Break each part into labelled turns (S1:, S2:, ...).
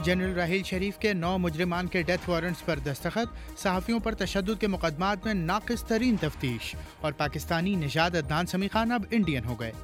S1: General Raheel Sharif کے 9 مجرمان کے death warrants پر دستخط، صحافیوں پر تشدد کے مقدمات میں ناقص ترین تفتیش، اور پاکستانی نژاد عدنان سمیع خان اب انڈین ہو گئے۔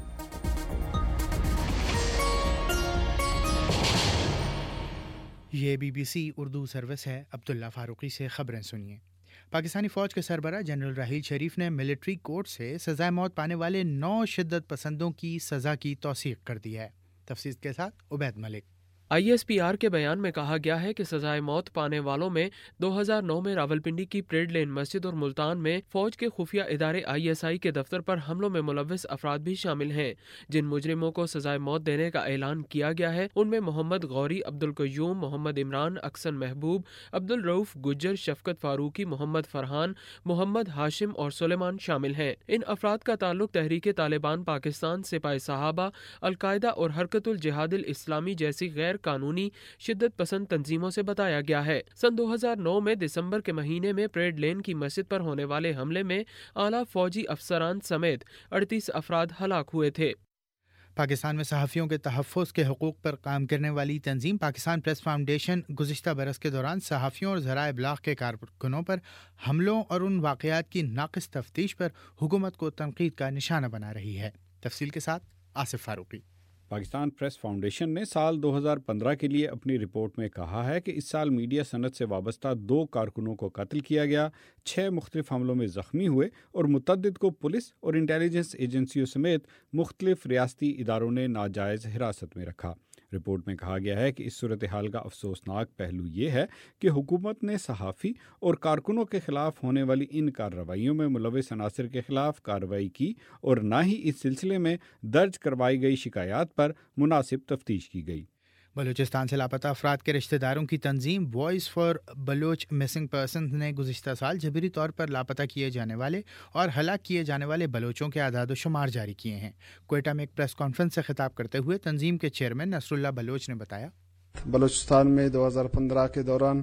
S1: یہ BBC اردو سروس ہے۔ عبداللہ فاروقی سے خبریں سنیے۔ پاکستانی فوج کے سربراہ جنرل راحیل شریف نے ملٹری کورٹ سے سزائے موت پانے والے 9 شدت پسندوں کی سزا کی توثیق کر دی ہے۔ تفصیل کے ساتھ عبید ملک۔
S2: ISPR کے بیان میں کہا گیا ہے کہ سزائے موت پانے والوں میں 2009 میں راولپنڈی کی پریڈ لین مسجد اور ملتان میں فوج کے خفیہ ادارے ISI کے دفتر پر حملوں میں ملوث افراد بھی شامل ہیں۔ جن مجرموں کو سزائے موت دینے کا اعلان کیا گیا ہے ان میں محمد غوری، عبدالقیوم، محمد عمران، اکسن محبوب، عبدالرؤف گجر، شفقت فاروقی، محمد فرحان، محمد ہاشم اور سلیمان شامل ہیں۔ ان افراد کا تعلق تحریک طالبان پاکستان، سپاہ صحابہ، القاعدہ اور حرکت الجہاد الاسلامی جیسی غیر قانونی شدت پسند تنظیموں سے بتایا گیا ہے۔ سن 2009 میں دسمبر کے مہینے میں پریڈ لین کی مسجد پر ہونے والے حملے میں اعلیٰ فوجی افسران سمیت 38 افراد ہلاک ہوئے تھے۔
S1: پاکستان میں صحافیوں کے تحفظ کے حقوق پر کام کرنے والی تنظیم پاکستان پریس فاؤنڈیشن گزشتہ برس کے دوران صحافیوں اور ذرائع ابلاغ کے کارکنوں پر حملوں اور ان واقعات کی ناقص تفتیش پر حکومت کو تنقید کا نشانہ بنا رہی ہے۔ تفصیل کے ساتھ آصف فاروقی۔
S3: پاکستان پریس فاؤنڈیشن نے سال 2015 کے لیے اپنی رپورٹ میں کہا ہے کہ اس سال میڈیا صنعت سے وابستہ 2 کارکنوں کو قتل کیا گیا، 6 مختلف حملوں میں زخمی ہوئے اور متعدد کو پولیس اور انٹیلیجنس ایجنسیوں سمیت مختلف ریاستی اداروں نے ناجائز حراست میں رکھا۔ رپورٹ میں کہا گیا ہے کہ اس صورتحال کا افسوسناک پہلو یہ ہے کہ حکومت نے صحافی اور کارکنوں کے خلاف ہونے والی ان کارروائیوں میں ملوث عناصر کے خلاف کارروائی کی اور نہ ہی اس سلسلے میں درج کروائی گئی شکایات پر مناسب تفتیش کی گئی۔
S1: بلوچستان سے لاپتہ افراد کے رشتہ داروں کی تنظیم voice for Baloch missing persons نے گزشتہ سال جبری طور پر لاپتہ کیے جانے والے اور ہلاک کیے جانے والے بلوچوں کے اعداد و شمار جاری کیے ہیں۔ کوئٹہ میں ایک پریس کانفرنس سے خطاب کرتے ہوئے تنظیم کے چیئرمین نصر اللہ بلوچ نے بتایا،
S4: بلوچستان میں 2015 کے دوران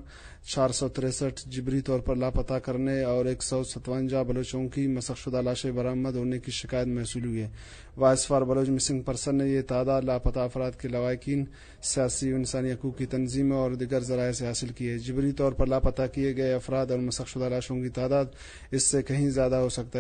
S4: 463 جبری طور پر لاپتہ کرنے اور 157 بلوچوں کی مسخ شدہ لاشیں برآمد ہونے کی شکایت موصول ہوئی ہے۔ Voice for Baloch missing person نے یہ تعداد لاپتہ افراد کے لواحقین، سیاسی و انسانی حقوق کی تنظیموں اور دیگر ذرائع سے حاصل کی ہے۔ جبری طور پر لاپتہ کیے گئے افراد اور مسخ شدہ لاشوں کی تعداد اس سے کہیں زیادہ ہو سکتا ہے۔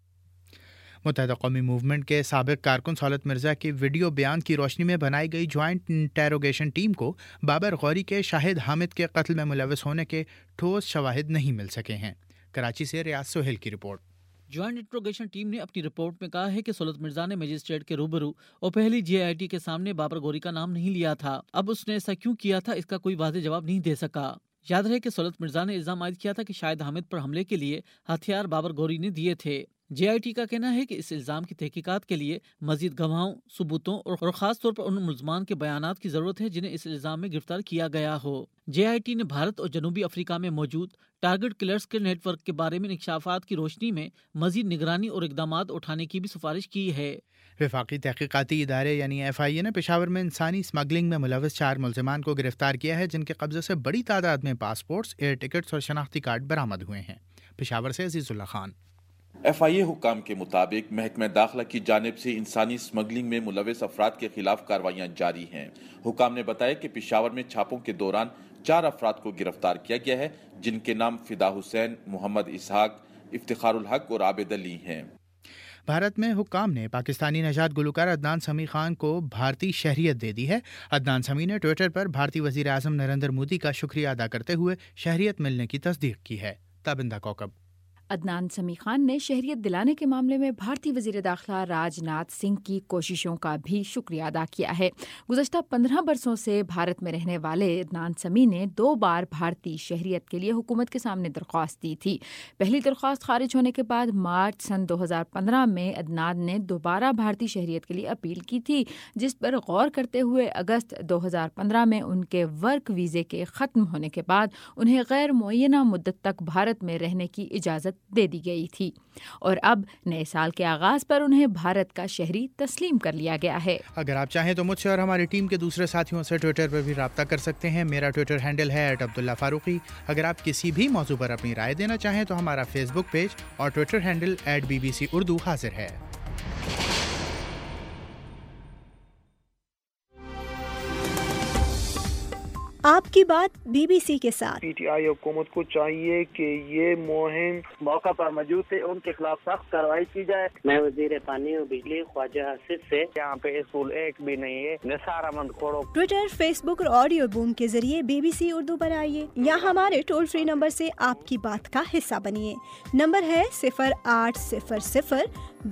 S1: متحدہ قومی موومنٹ کے سابق کارکن سہولت مرزا کے ویڈیو بیان کی روشنی میں بنائی گئی جوائنٹ انٹیروگیشن ٹیم کو بابر غوری کے شاہد حامد کے قتل میں ملوث ہونے کے ٹھوس شواہد نہیں مل سکے ہیں۔ کراچی سے ریاض سہیل کی رپورٹ۔
S5: جوائنٹ انٹروگیشن ٹیم نے اپنی رپورٹ میں کہا ہے کہ سہولت مرزا نے مجسٹریٹ کے روبرو اور پہلی JIT کے سامنے بابر غوری کا نام نہیں لیا تھا۔ اب اس نے ایسا کیوں کیا تھا، اس کا کوئی واضح جواب نہیں دے سکا۔ یاد رہے کہ سہولت مرزا نے الزام عائد کیا تھا کہ شاہد حامد پر حملے کے لیے ہتھیار بابر غوری نے دیے تھے۔ JIT کا کہنا ہے کہ اس الزام کی تحقیقات کے لیے مزید گواہوں، ثبوتوں اور خاص طور پر ان ملزمان کے بیانات کی ضرورت ہے جنہیں اس الزام میں گرفتار کیا گیا ہو۔ JIT نے بھارت اور جنوبی افریقہ میں موجود ٹارگٹ کلرز کے نیٹ ورک کے بارے میں انکشافات کی روشنی میں مزید نگرانی اور اقدامات اٹھانے کی بھی سفارش کی ہے۔
S1: وفاقی تحقیقاتی ادارے یعنی FIA نے پشاور میں انسانی اسمگلنگ میں ملوث 4 ملزمان کو گرفتار کیا ہے، جن کے قبضے سے بڑی تعداد میں پاسپورٹس، ایئر ٹکٹس اور شناختی کارڈ برآمد ہوئے ہیں۔ پشاور سے عزیز اللہ خان۔
S6: FIA حکام کے مطابق محکمہ داخلہ کی جانب سے انسانی اسمگلنگ میں ملوث افراد کے خلاف کارروائیاں جاری ہیں۔ حکام نے بتایا کہ پشاور میں چھاپوں کے دوران 4 افراد کو گرفتار کیا گیا ہے، جن کے نام فدا حسین، محمد اسحاق، افتخار الحق اور عابد علی ہیں۔
S1: بھارت میں حکام نے پاکستانی نژاد گلوکار عدنان سمیع خان کو بھارتی شہریت دے دی ہے۔ عدنان سمیع نے ٹویٹر پر بھارتی وزیر اعظم نریندر مودی کا شکریہ ادا کرتے ہوئے شہریت ملنے کی تصدیق کی ہے۔ تابندہ کوکب۔
S7: عدنان سمیع خان نے شہریت دلانے کے معاملے میں بھارتی وزیر داخلہ راج ناتھ سنگھ کی کوششوں کا بھی شکریہ ادا کیا ہے۔ گزشتہ 15 برسوں سے بھارت میں رہنے والے عدنان سمیع نے 2 بار بھارتی شہریت کے لیے حکومت کے سامنے درخواست دی تھی۔ پہلی درخواست خارج ہونے کے بعد مارچ سن 2015 میں عدنان نے دوبارہ بھارتی شہریت کے لیے اپیل کی تھی، جس پر غور کرتے ہوئے اگست 2015 میں ان کے ورک ویزے کے ختم ہونے کے بعد انہیں غیر معینہ مدت تک بھارت میں رہنے کی اجازت دے دی گئی تھی، اور اب نئے سال کے آغاز پر انہیں بھارت کا شہری تسلیم کر لیا گیا ہے۔
S1: اگر آپ چاہیں تو مجھ سے اور ہماری ٹیم کے دوسرے ساتھیوں سے ٹویٹر پر بھی رابطہ کر سکتے ہیں۔ میرا ٹویٹر ہینڈل ہے @عبداللہ فاروقی۔ اگر آپ کسی بھی موضوع پر اپنی رائے دینا چاہیں تو ہمارا فیس بک پیج اور ٹویٹر ہینڈل @BBC اردو حاضر ہے۔
S8: آپ کی بات BBC کے ساتھ۔
S9: PTI حکومت کو چاہیے کہ یہ مہم موقع پر موجود تھے ان کے خلاف سخت کارروائی کی جائے۔
S10: میں وزیر پانی و بجلی خواجہ آصف سے،
S9: یہاں پہ اسکول ایک بھی نہیں ہے، Nisar Ahmed Khuhro.
S8: Twitter, Facebook اور آڈیو بوم کے ذریعے BBC اردو پر آئیے یا ہمارے ٹول فری نمبر سے آپ کی بات کا حصہ بنیے۔ نمبر ہے 0800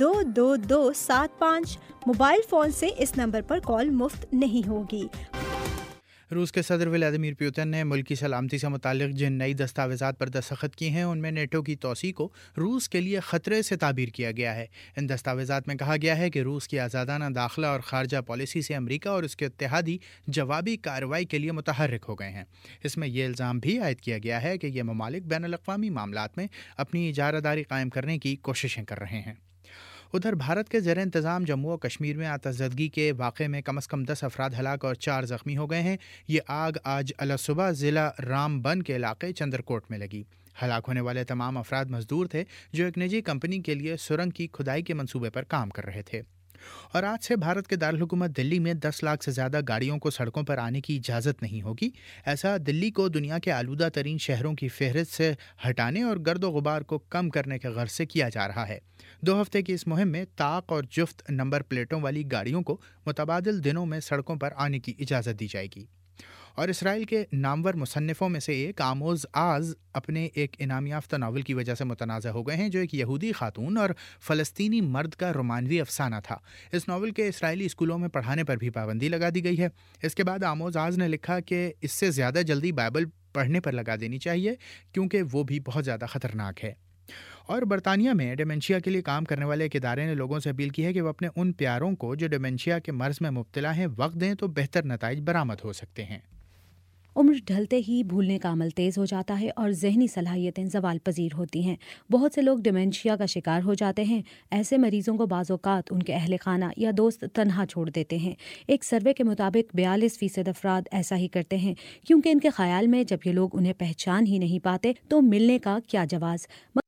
S8: 22275۔ موبائل فون سے اس نمبر پر کال مفت نہیں ہوگی۔
S1: روس کے صدر ولادیمیر پوتن نے ملک کی سلامتی سے متعلق جن نئی دستاویزات پر دستخط کی ہیں ان میں نیٹو کی توسیع کو روس کے لیے خطرے سے تعبیر کیا گیا ہے۔ ان دستاویزات میں کہا گیا ہے کہ روس کی آزادانہ داخلہ اور خارجہ پالیسی سے امریکہ اور اس کے اتحادی جوابی کارروائی کے لیے متحرک ہو گئے ہیں۔ اس میں یہ الزام بھی عائد کیا گیا ہے کہ یہ ممالک بین الاقوامی معاملات میں اپنی اجارہ داری قائم کرنے کی کوششیں کر رہے ہیں۔ ادھر بھارت کے زیر انتظام جموں و کشمیر میں آتش زدگی کے واقعے میں کم از کم 10 افراد ہلاک اور 4 زخمی ہو گئے ہیں۔ یہ آگ آج الصبح ضلع رام بن کے علاقے چندرکوٹ میں لگی۔ ہلاک ہونے والے تمام افراد مزدور تھے جو ایک نجی کمپنی کے لیے سرنگ کی کھدائی کے منصوبے پر کام کر رہے تھے۔ اور آج سے بھارت کے دارالحکومت دلی میں 10 لاکھ سے زیادہ گاڑیوں کو سڑکوں پر آنے کی اجازت نہیں ہوگی۔ ایسا دلی کو دنیا کے آلودہ ترین شہروں کی فہرست سے ہٹانے اور گرد و غبار کو کم کرنے کے غرض سے کیا جا رہا ہے۔ 2 ہفتے کی اس مہم میں طاق اور جفت نمبر پلیٹوں والی گاڑیوں کو متبادل دنوں میں سڑکوں پر آنے کی اجازت دی جائے گی۔ اور اسرائیل کے نامور مصنفوں میں سے ایک آموز آز اپنے ایک انعام یافتہ ناول کی وجہ سے متنازع ہو گئے ہیں جو ایک یہودی خاتون اور فلسطینی مرد کا رومانوی افسانہ تھا۔ اس ناول کے اسرائیلی اسکولوں میں پڑھانے پر بھی پابندی لگا دی گئی ہے۔ اس کے بعد آموز آز نے لکھا کہ اس سے زیادہ جلدی بائبل پڑھنے پر لگا دینی چاہیے کیونکہ وہ بھی بہت زیادہ خطرناک ہے۔ اور برطانیہ میں ڈیمنشیا کے لیے کام کرنے والے ایک ادارے نے لوگوں سے اپیل کی ہے کہ وہ اپنے ان پیاروں کو جو ڈیمنشیا کے مرض میں مبتلا ہیں وقت دیں تو بہتر نتائج برآمد ہو سکتے ہیں۔
S11: عمر ڈھلتے ہی بھولنے کا عمل تیز ہو جاتا ہے اور ذہنی صلاحیتیں زوال پذیر ہوتی ہیں۔ بہت سے لوگ ڈیمنشیا کا شکار ہو جاتے ہیں۔ ایسے مریضوں کو بعض اوقات ان کے اہل خانہ یا دوست تنہا چھوڑ دیتے ہیں۔ ایک سروے کے مطابق 42% افراد ایسا ہی کرتے ہیں کیونکہ ان کے خیال میں جب یہ لوگ انہیں پہچان ہی نہیں پاتے تو ملنے کا کیا جواز۔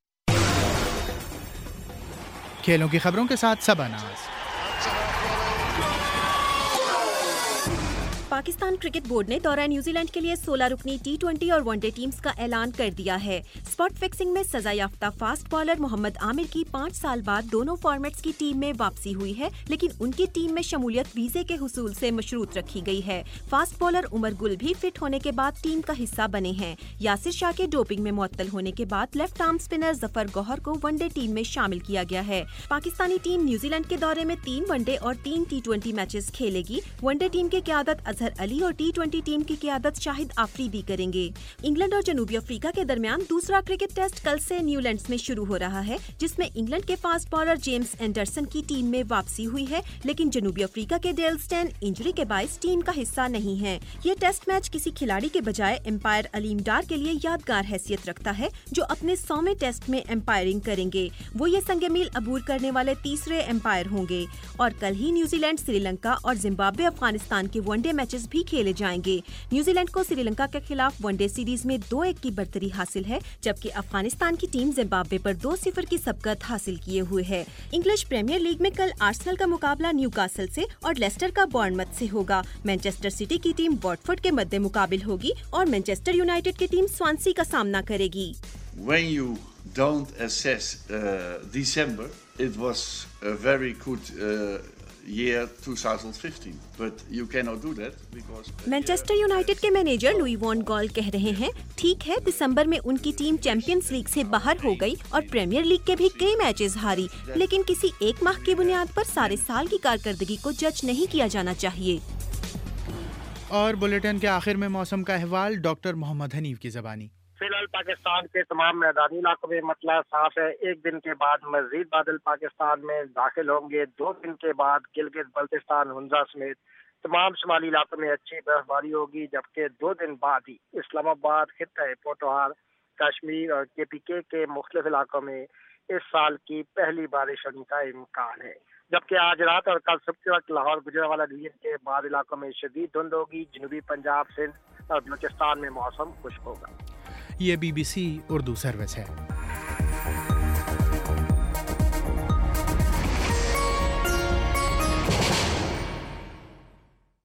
S1: کھیلوں کی خبروں کے ساتھ صبا ناز۔
S12: پاکستان کرکٹ بورڈ نے دورہ نیوزی لینڈ کے لیے 16 رکنی T20 اور ون ڈے ٹیمز کا اعلان کر دیا ہے۔ اسپاٹ فکسنگ میں سزا یافتہ فاسٹ بالر محمد عامر کی 5 سال بعد دونوں فارمیٹس کی ٹیم میں واپسی ہوئی ہے، لیکن ان کی ٹیم میں شمولیت ویزے کے حصول سے مشروط رکھی گئی ہے۔ فاسٹ بالر عمر گل بھی فٹ ہونے کے بعد ٹیم کا حصہ بنے ہیں۔ یاسر شاہ کے ڈوپنگ میں معطل ہونے کے بعد لیفٹ آرم اسپنر ظفر گوہر کو ون ڈے ٹیم میں شامل کیا گیا ہے۔ پاکستانی ٹیم نیوزی لینڈ کے دورے میں 3 ون ڈے اور 3 T20 میچز کھیلے گی۔ ون ڈے ٹیم کی قیادت اظہر علی اور T20 ٹیم کی قیادت شاہد آفریدی کریں گے۔ انگلینڈ اور جنوبی افریقہ کے درمیان دوسرا کرکٹ ٹیسٹ کل سے نیو لینڈز میں شروع ہو رہا ہے، جس میں انگلینڈ کے فاسٹ بالر جیمز اینڈرسن کی ٹیم میں واپسی ہوئی ہے، لیکن جنوبی افریقہ کے ڈیل اسٹین انجری کے باعث ٹیم کا حصہ نہیں ہے۔ یہ ٹیسٹ میچ کسی کھلاڑی کے بجائے امپائر علیم ڈار کے لیے یادگار حیثیت رکھتا ہے جو اپنے 100ویں ٹیسٹ میں امپائرنگ کریں گے۔ وہ یہ سنگ میل عبور کرنے والے تیسرے امپائر ہوں گے۔ اور کل ہی نیوزی لینڈ، سری لنکا اور زمبابوے افغانستان کے ون ڈے میچز بھی کھیلے جائیں گے۔ نیوزی لینڈ کو سری لنکا کے خلاف ون ڈے سیریز میں 2-1 کی برتری حاصل ہے، جبکہ افغانستان کی ٹیم زمبابوے پر 2-0 کی سبقت حاصل کیے ہوئے ہے۔ انگلش پریمیئر لیگ میں کل آرسنل کا مقابلہ نیو کاسل سے اور لیسٹر کا بورنمتھ سے ہوگا۔ مانچسٹر سٹی کی ٹیم واٹفورڈ کے مد مقابل ہوگی اور مانچسٹر یونائیٹڈ کی ٹیم سوانسی کا سامنا کرے گی۔
S13: When you don't assess December, it was a very good year 2015, but you cannot do that because
S12: Manchester United کے مینیجر لوئی وان گال کہہ رہے ہیں، ٹھیک ہے دسمبر میں ان کی ٹیم چیمپئنز لیگ سے باہر ہو گئی اور پریمیئر لیگ کے بھی کئی میچز ہاری، لیکن کسی ایک ماہ کی بنیاد پر سارے سال کی کارکردگی کو جج نہیں کیا جانا چاہیے۔
S1: اور بلیٹن کے آخر میں موسم کا احوال ڈاکٹر محمد حنیف کی زبانی۔
S9: فی الحال پاکستان کے تمام میدانی علاقوں میں مسئلہ صاف ہے۔ ایک دن کے بعد مزید بادل پاکستان میں داخل ہوں گے۔ 2 دن کے بعد گلگت بلتستان، ہنزا سمیت تمام شمالی علاقوں میں اچھی برف باری ہوگی، جبکہ 2 دن بعد ہی اسلام آباد، خطہ پوٹوہار، کشمیر اور KPK کے مختلف علاقوں میں اس سال کی پہلی بارش ہونے کا امکان ہے، جبکہ آج رات اور کل صبح کے وقت لاہور گجرانوالہ ڈویژن کے بعض علاقوں میں شدید دھند ہوگی۔ جنوبی پنجاب، سندھ اور بلوچستان میں موسم خشک ہوگا۔
S1: یہ BBC اردو سروس ہے۔